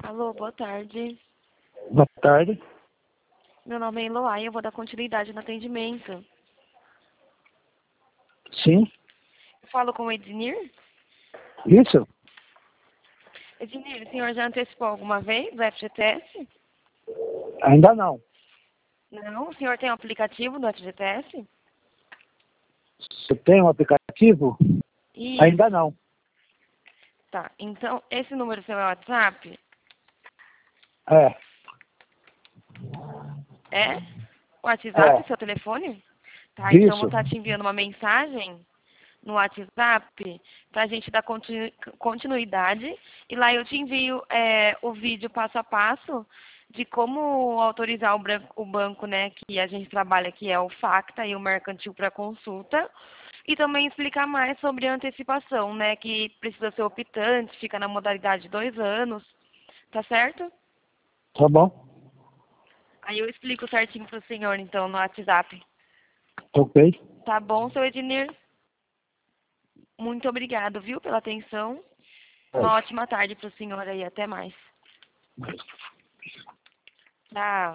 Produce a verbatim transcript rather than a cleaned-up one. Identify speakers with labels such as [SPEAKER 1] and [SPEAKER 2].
[SPEAKER 1] Alô, boa tarde.
[SPEAKER 2] Boa tarde.
[SPEAKER 1] Meu nome é Eloá e eu vou dar continuidade no atendimento.
[SPEAKER 2] Sim,
[SPEAKER 1] Eu falo com o Ednir?
[SPEAKER 2] isso?
[SPEAKER 1] Ednir, o senhor já antecipou alguma vez o F G T S?
[SPEAKER 2] Ainda não.
[SPEAKER 1] Não? O senhor tem um aplicativo do F G T S?
[SPEAKER 2] Você tem um aplicativo?
[SPEAKER 1] Isso.
[SPEAKER 2] Ainda não.
[SPEAKER 1] Tá, então esse número seu é o WhatsApp?
[SPEAKER 2] É,
[SPEAKER 1] É? O WhatsApp,
[SPEAKER 2] é.
[SPEAKER 1] seu telefone? Tá, então eu vou
[SPEAKER 2] Isso.
[SPEAKER 1] estar te enviando uma mensagem no WhatsApp para a gente dar continu- continuidade e lá eu te envio é, o vídeo passo a passo de como autorizar o, branco- o banco, né, que a gente trabalha, que é o Facta e o Mercantil para consulta, e também explicar mais sobre a antecipação, né, que precisa ser optante, fica na modalidade de dois anos, tá certo?
[SPEAKER 2] Tá bom.
[SPEAKER 1] Aí eu explico certinho para o senhor, então, no WhatsApp.
[SPEAKER 2] Ok.
[SPEAKER 1] Tá bom, seu Ednir? Muito obrigado, viu, pela atenção. Uma ótima tarde para o senhor aí. Até mais. Tchau.